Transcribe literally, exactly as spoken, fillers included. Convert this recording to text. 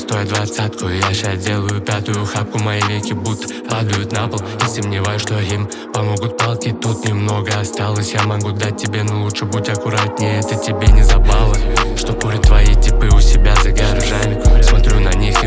стоят двадцатку. Я щас делаю пятую хапку, мои веки будто падают на пол. Не сомневаюсь, что им помогут палки. Тут немного осталось, я могу дать тебе, но лучше будь аккуратнее, это тебе не забавы. Что курят твои типы у себя за гаражами. Смотрю на них